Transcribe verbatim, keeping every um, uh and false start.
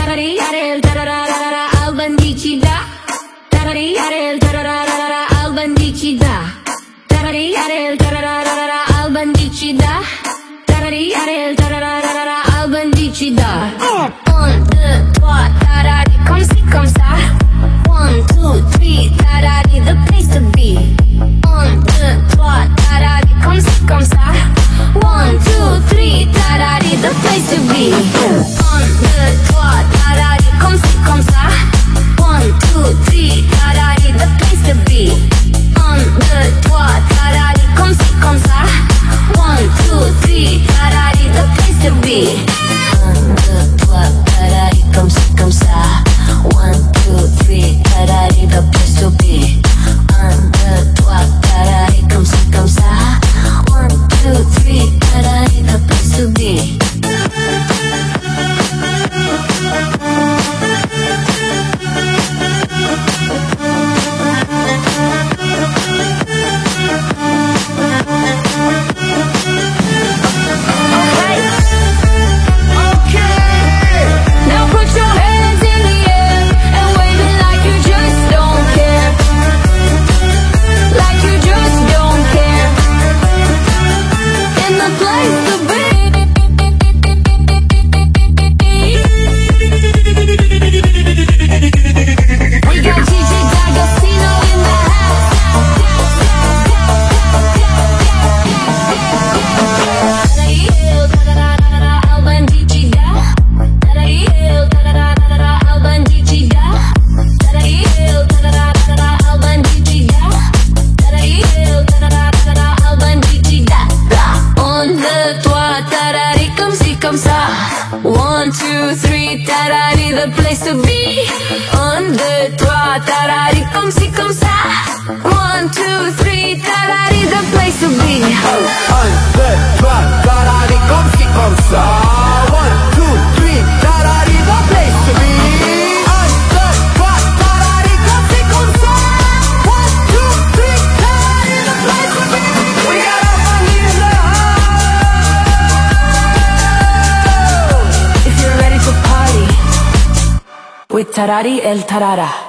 Tarari arel tararara al bandici da. Tarari arel tararara al bandici da. Tarari arel tararara al bandici da. Tarari arel tararara al bandici da. Un, deux, trois, tarari, comme ci, comme ça. One, two, three, tarari, the place to be. Un, deux, trois, tarari, comme ci, comme ça. One, two, three, tarari, the place to be. Un, deux, trois, tarari, comme ci, comme ça. One, two, three, tarari, the place to be. Un, deux, trois, tarari, comme ci, comme ça. One, two, three, tarari, the place to be. Un, deux, trois, tarari, comme ci, comme ça. One, two, three, tarari, the place to be. Un, deux, trois, tarari, comme ci, comme ça. One, two, three, tarari, the place to be. One, two, three, tarari, the place to be. Un, deux, trois, tarari, comme ci, comme ça. One, two, three, tarari, the place to be. Un, deux, trois, tarari, comme ci, comme ça. One, two, three, tarari, the place to be. Un, deux, trois, tarari, comme ci, comme ça. One, two, three, tarari, the place to be. We got our money in the With Tarari el Tarara.